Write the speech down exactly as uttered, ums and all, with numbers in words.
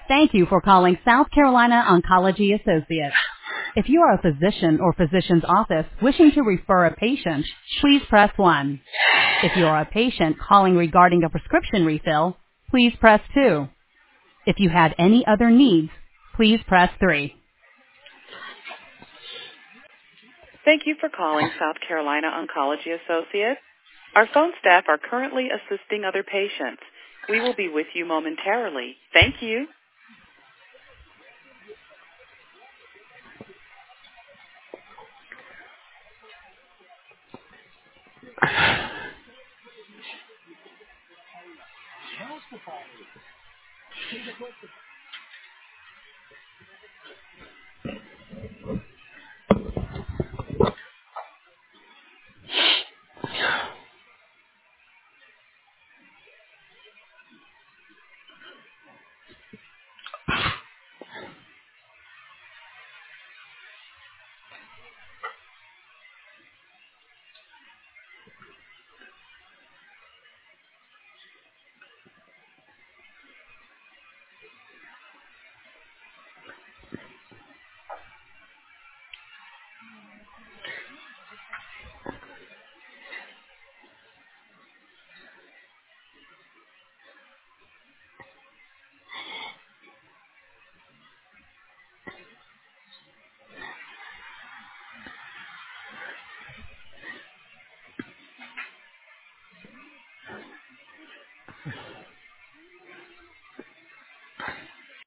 Thank you for calling South Carolina Oncology Associates. If you are a physician or physician's office wishing to refer a patient, please press one. If you are a patient calling regarding a prescription refill, please press two. If you had any other needs, please press three. Thank you for calling South Carolina Oncology Associates. Our phone staff are currently assisting other patients. We will be with you momentarily. Thank you.